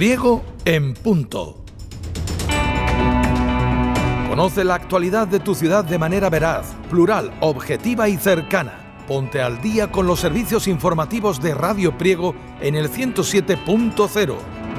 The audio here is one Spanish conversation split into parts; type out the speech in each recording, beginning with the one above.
Priego en punto. Conoce la actualidad de tu ciudad de manera veraz, plural, objetiva y cercana. Ponte al día con los servicios informativos de Radio Priego en el 107.0.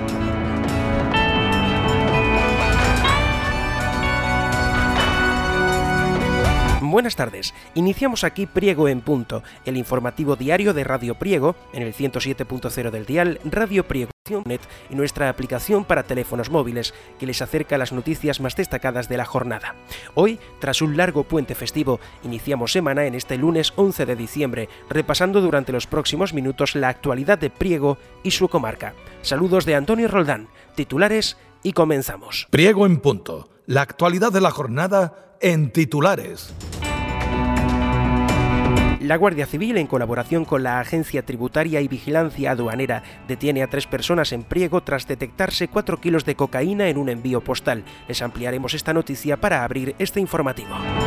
Buenas tardes, iniciamos aquí Priego en punto, el informativo diario de Radio Priego, en el 107.0 del dial, Radio Priego.net y nuestra aplicación para teléfonos móviles, que les acerca las noticias más destacadas de la jornada. Hoy, tras un largo puente festivo, iniciamos semana en este lunes 11 de diciembre, repasando durante los próximos minutos la actualidad de Priego y su comarca. Saludos de Antonio Roldán, titulares y comenzamos. Priego en punto, la actualidad de la jornada en titulares. La Guardia Civil, en colaboración con la Agencia Tributaria y Vigilancia Aduanera, detiene a 3 personas en Priego tras detectarse 4 kilos de cocaína en un envío postal. Les ampliaremos esta noticia para abrir este informativo.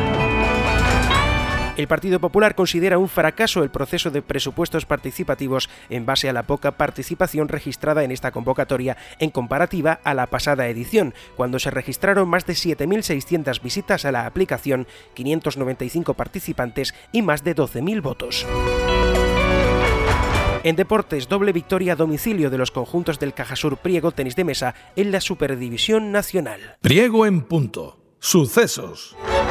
El Partido Popular considera un fracaso el proceso de presupuestos participativos en base a la poca participación registrada en esta convocatoria en comparativa a la pasada edición, cuando se registraron más de 7.600 visitas a la aplicación, 595 participantes y más de 12.000 votos. En deportes, doble victoria a domicilio de los conjuntos del Cajasur Priego Tenis de Mesa en la Superdivisión Nacional. Priego en punto. Sucesos.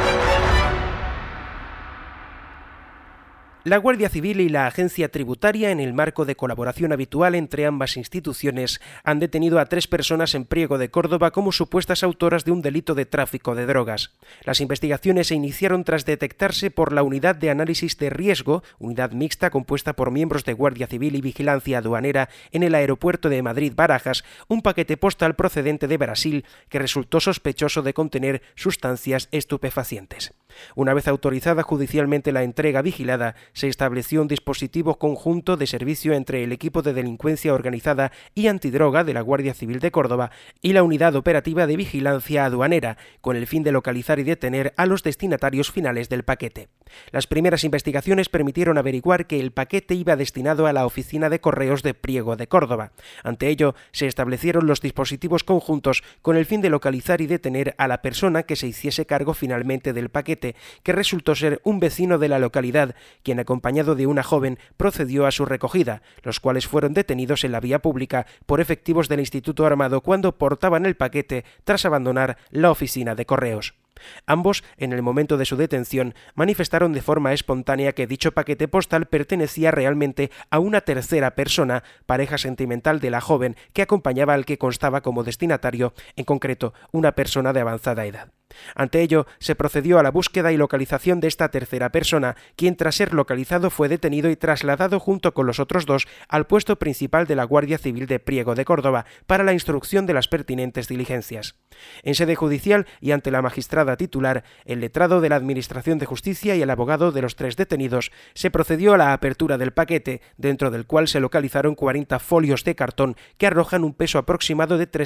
La Guardia Civil y la Agencia Tributaria, en el marco de colaboración habitual entre ambas instituciones, han detenido a 3 personas en Priego de Córdoba como supuestas autoras de un delito de tráfico de drogas. Las investigaciones se iniciaron tras detectarse por la Unidad de Análisis de Riesgo, unidad mixta compuesta por miembros de Guardia Civil y Vigilancia Aduanera en el aeropuerto de Madrid-Barajas, un paquete postal procedente de Brasil que resultó sospechoso de contener sustancias estupefacientes. Una vez autorizada judicialmente la entrega vigilada, se estableció un dispositivo conjunto de servicio entre el equipo de delincuencia organizada y antidroga de la Guardia Civil de Córdoba y la Unidad Operativa de Vigilancia Aduanera, con el fin de localizar y detener a los destinatarios finales del paquete. Las primeras investigaciones permitieron averiguar que el paquete iba destinado a la Oficina de Correos de Priego de Córdoba. Ante ello, se establecieron los dispositivos conjuntos con el fin de localizar y detener a la persona que se hiciese cargo finalmente del paquete, que resultó ser un vecino de la localidad, quien acompañado de una joven procedió a su recogida, los cuales fueron detenidos en la vía pública por efectivos del Instituto Armado cuando portaban el paquete tras abandonar la oficina de correos. Ambos, en el momento de su detención, manifestaron de forma espontánea que dicho paquete postal pertenecía realmente a una tercera persona, pareja sentimental de la joven que acompañaba al que constaba como destinatario, en concreto, una persona de avanzada edad. Ante ello, se procedió a la búsqueda y localización de esta tercera persona, quien tras ser localizado fue detenido y trasladado junto con los otros 2 al puesto principal de la Guardia Civil de Priego de Córdoba para la instrucción de las pertinentes diligencias. En sede judicial y ante la magistrada titular, el letrado de la Administración de Justicia y el abogado de los 3 detenidos, se procedió a la apertura del paquete, dentro del cual se localizaron 40 folios de cartón que arrojan un peso aproximado de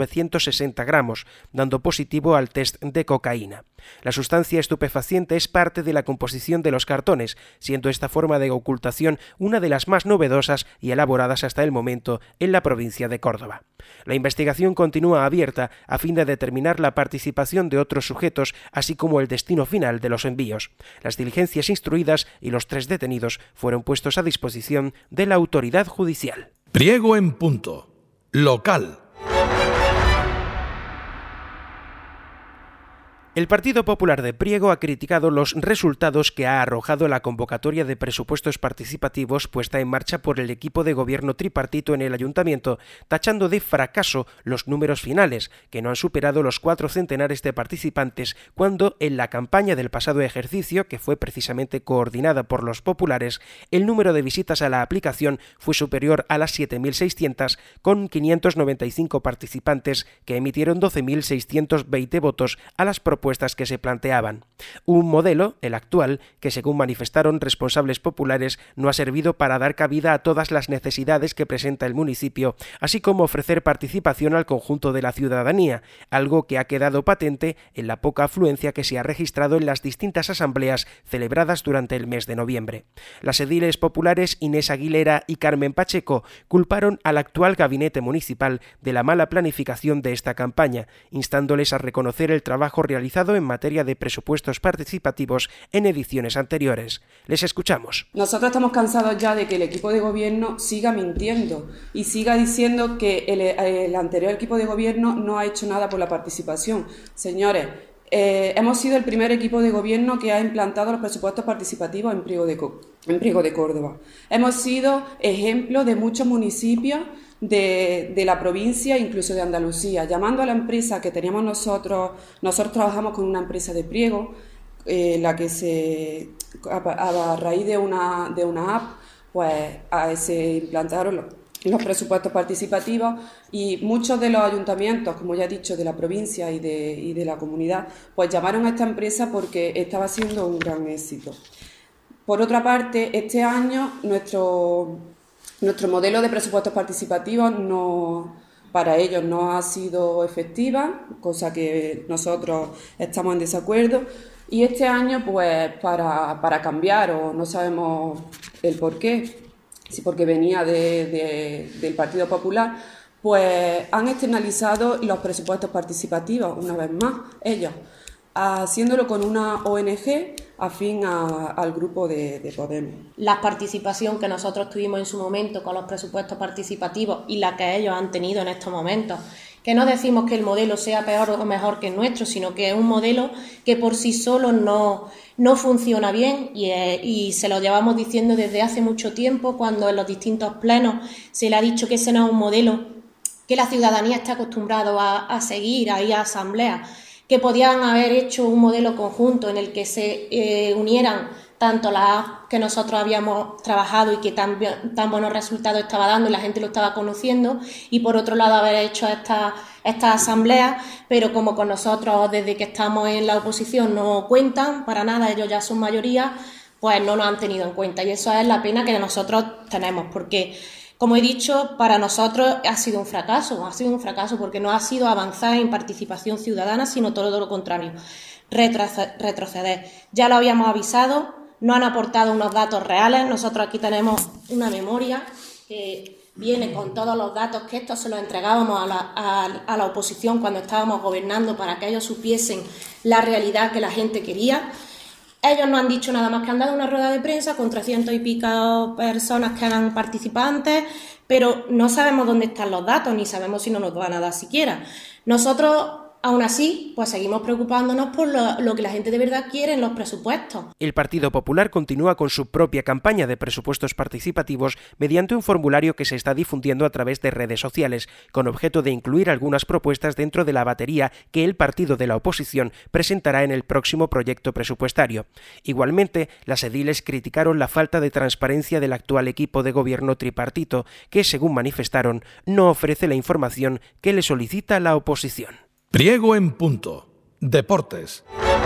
3.960 gramos, dando positivo al test de cocaína. La sustancia estupefaciente es parte de la composición de los cartones, siendo esta forma de ocultación una de las más novedosas y elaboradas hasta el momento en la provincia de Córdoba. La investigación continúa abierta a fin de determinar la participación de otros sujetos, así como el destino final de los envíos. Las diligencias instruidas y los 3 detenidos fueron puestos a disposición de la autoridad judicial. Priego en punto. Local. El Partido Popular de Priego ha criticado los resultados que ha arrojado la convocatoria de presupuestos participativos puesta en marcha por el equipo de gobierno tripartito en el ayuntamiento, tachando de fracaso los números finales, que no han superado los 4 centenares de participantes, cuando en la campaña del pasado ejercicio, que fue precisamente coordinada por los populares, el número de visitas a la aplicación fue superior a las 7.600, con 595 participantes que emitieron 12.620 votos a las propuestas propuestas que se planteaban. Un modelo, el actual, que según manifestaron responsables populares, no ha servido para dar cabida a todas las necesidades que presenta el municipio, así como ofrecer participación al conjunto de la ciudadanía, algo que ha quedado patente en la poca afluencia que se ha registrado en las distintas asambleas celebradas durante el mes de noviembre. Las ediles populares Inés Aguilera y Carmen Pacheco culparon al actual gabinete municipal de la mala planificación de esta campaña, instándoles a reconocer el trabajo realizado en materia de presupuestos participativos en ediciones anteriores. Les escuchamos. Nosotros estamos cansados ya de que el equipo de gobierno siga mintiendo y siga diciendo que el anterior equipo de gobierno no ha hecho nada por la participación. Señores, hemos sido el primer equipo de gobierno que ha implantado los presupuestos participativos en Priego de Córdoba. Hemos sido ejemplo de muchos municipios de la provincia, incluso de Andalucía, llamando a la empresa que teníamos nosotros trabajamos con una empresa de Priego, la que a raíz de una app, pues se implantaron los presupuestos participativos y muchos de los ayuntamientos, como ya he dicho, de la provincia y de la comunidad, pues llamaron a esta empresa porque estaba siendo un gran éxito. Por otra parte, este año nuestro modelo de presupuestos participativos para ellos no ha sido efectiva, cosa que nosotros estamos en desacuerdo, y este año pues para cambiar, o no sabemos el porqué, si porque venía del Partido Popular, pues han externalizado los presupuestos participativos una vez más, ellos, haciéndolo con una ONG afín al grupo de Podemos. La participación que nosotros tuvimos en su momento con los presupuestos participativos y la que ellos han tenido en estos momentos, que no decimos que el modelo sea peor o mejor que el nuestro, sino que es un modelo que por sí solo no funciona bien y se lo llevamos diciendo desde hace mucho tiempo, cuando en los distintos plenos se le ha dicho que ese no es un modelo que la ciudadanía está acostumbrada a seguir, a ir a asambleas, que podían haber hecho un modelo conjunto en el que se unieran tanto las apps que nosotros habíamos trabajado y que tan buenos resultados estaba dando y la gente lo estaba conociendo, y por otro lado haber hecho esta asamblea, pero como con nosotros desde que estamos en la oposición no cuentan para nada, ellos ya son mayoría, pues no nos han tenido en cuenta, y eso es la pena que nosotros tenemos, porque como he dicho, para nosotros ha sido un fracaso porque no ha sido avanzar en participación ciudadana, sino todo lo contrario, retroceder. Ya lo habíamos avisado, no han aportado unos datos reales. Nosotros aquí tenemos una memoria que viene con todos los datos, que estos se los entregábamos a la oposición cuando estábamos gobernando para que ellos supiesen la realidad que la gente quería. Ellos no han dicho nada más que han dado una rueda de prensa con 300 y pico personas que eran participantes, pero no sabemos dónde están los datos, ni sabemos si no nos van a dar siquiera. Nosotros, aún así, pues seguimos preocupándonos por lo que la gente de verdad quiere en los presupuestos. El Partido Popular continúa con su propia campaña de presupuestos participativos mediante un formulario que se está difundiendo a través de redes sociales, con objeto de incluir algunas propuestas dentro de la batería que el partido de la oposición presentará en el próximo proyecto presupuestario. Igualmente, las ediles criticaron la falta de transparencia del actual equipo de gobierno tripartito, que, según manifestaron, no ofrece la información que le solicita la oposición. Priego en punto. Deportes.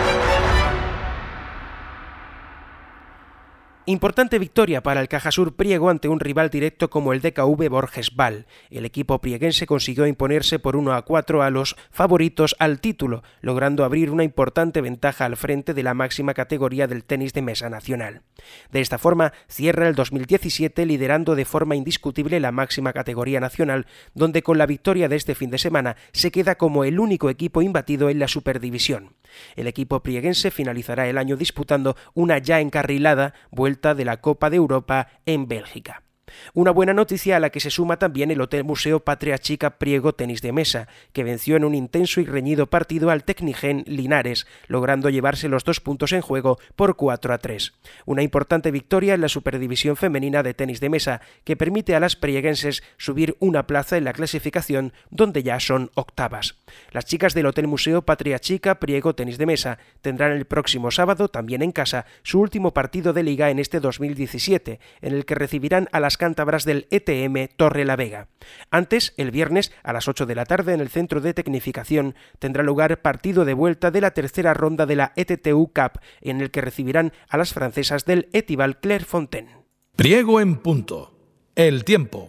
Importante victoria para el Cajasur Priego ante un rival directo como el DKV Borges Val. El equipo prieguense consiguió imponerse por 1-4 a los favoritos al título, logrando abrir una importante ventaja al frente de la máxima categoría del tenis de mesa nacional. De esta forma, cierra el 2017 liderando de forma indiscutible la máxima categoría nacional, donde con la victoria de este fin de semana se queda como el único equipo imbatido en la Superdivisión. El equipo prieguense finalizará el año disputando una ya encarrilada vuelta de la Copa de Europa en Bélgica. Una buena noticia a la que se suma también el Hotel Museo Patria Chica Priego Tenis de Mesa, que venció en un intenso y reñido partido al Tecnigen Linares, logrando llevarse los 2 puntos en juego por 4-3. Una importante victoria en la Superdivisión Femenina de Tenis de Mesa, que permite a las prieguenses subir una plaza en la clasificación, donde ya son octavas. Las chicas del Hotel Museo Patria Chica Priego Tenis de Mesa tendrán el próximo sábado, también en casa, su último partido de liga en este 2017, en el que recibirán a las las cántabras del ETM Torrelavega. Antes, el viernes, a las 8 de la tarde, en el Centro de Tecnificación, tendrá lugar partido de vuelta de la tercera ronda de la ETTU Cup, en el que recibirán a las francesas del Etival Clairefontaine. Priego en punto. El tiempo.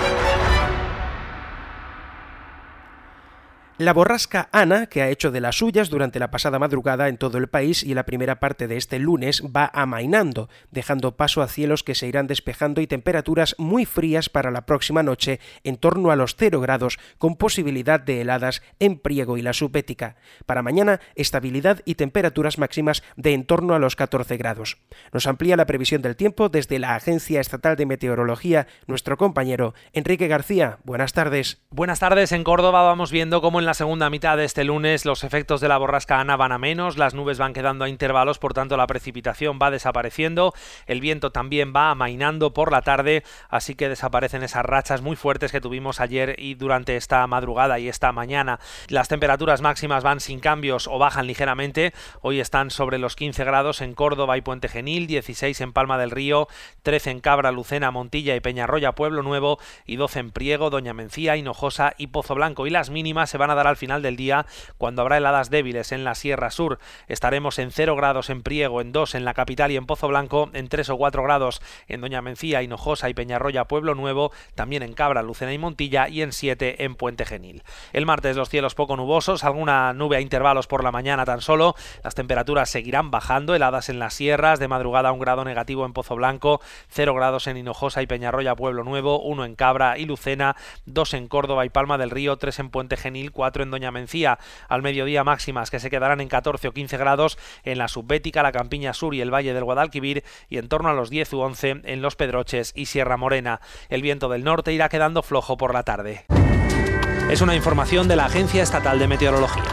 La borrasca Ana, que ha hecho de las suyas durante la pasada madrugada en todo el país y la primera parte de este lunes, va amainando, dejando paso a cielos que se irán despejando y temperaturas muy frías para la próxima noche, en torno a los 0 grados, con posibilidad de heladas en Priego y la Subbética. Para mañana, estabilidad y temperaturas máximas de en torno a los 14 grados. Nos amplía la previsión del tiempo desde la Agencia Estatal de Meteorología nuestro compañero Enrique García. Buenas tardes. Buenas tardes. En Córdoba vamos viendo cómo en la segunda mitad de este lunes los efectos de la borrasca Ana van a menos, las nubes van quedando a intervalos, por tanto la precipitación va desapareciendo, el viento también va amainando por la tarde, así que desaparecen esas rachas muy fuertes que tuvimos ayer y durante esta madrugada y esta mañana. Las temperaturas máximas van sin cambios o bajan ligeramente, hoy están sobre los 15 grados en Córdoba y Puente Genil, 16 en Palma del Río, 13 en Cabra, Lucena, Montilla y Peñarroya, Pueblo Nuevo, y 12 en Priego, Doña Mencía, Hinojosa y Pozo Blanco, y las mínimas se van a dar al final del día cuando habrá heladas débiles en la Sierra Sur. Estaremos en 0 grados en Priego, en 2 en la capital y en Pozo Blanco, en 3 o 4 grados en Doña Mencía, Hinojosa y Peñarroya, Pueblo Nuevo, también en Cabra, Lucena y Montilla, y en 7 en Puente Genil. El martes los cielos poco nubosos, alguna nube a intervalos por la mañana tan solo, las temperaturas seguirán bajando, heladas en las sierras, de madrugada 1 grado negativo en Pozo Blanco, 0 grados en Hinojosa y Peñarroya, Pueblo Nuevo, 1 en Cabra y Lucena, 2 en Córdoba y Palma del Río, 3 en Puente Genil, 4 en Doña Mencía. Al mediodía máximas que se quedarán en 14 o 15 grados en la Subbética, la Campiña Sur y el Valle del Guadalquivir, y en torno a los 10 u 11 en Los Pedroches y Sierra Morena. El viento del norte irá quedando flojo por la tarde. Es una información de la Agencia Estatal de Meteorología.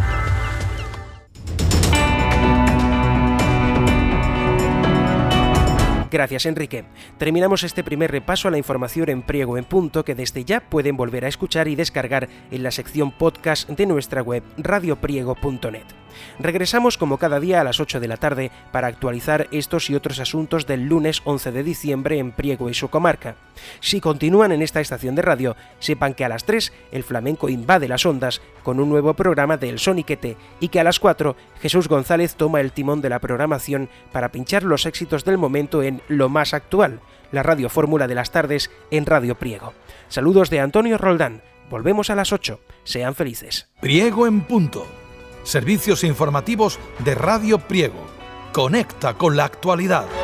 Gracias, Enrique. Terminamos este primer repaso a la información en Priego en punto, que desde ya pueden volver a escuchar y descargar en la sección podcast de nuestra web radiopriego.net. Regresamos como cada día a las 8 de la tarde para actualizar estos y otros asuntos del lunes 11 de diciembre en Priego y su comarca. Si continúan en esta estación de radio, sepan que a las 3 el flamenco invade las ondas con un nuevo programa de El Soniquete, y que a las 4 Jesús González toma el timón de la programación para pinchar los éxitos del momento en Lo Más Actual, la radiofórmula de las tardes en Radio Priego. Saludos de Antonio Roldán. Volvemos a las 8. Sean felices. Priego en punto. Servicios informativos de Radio Priego. Conecta con la actualidad.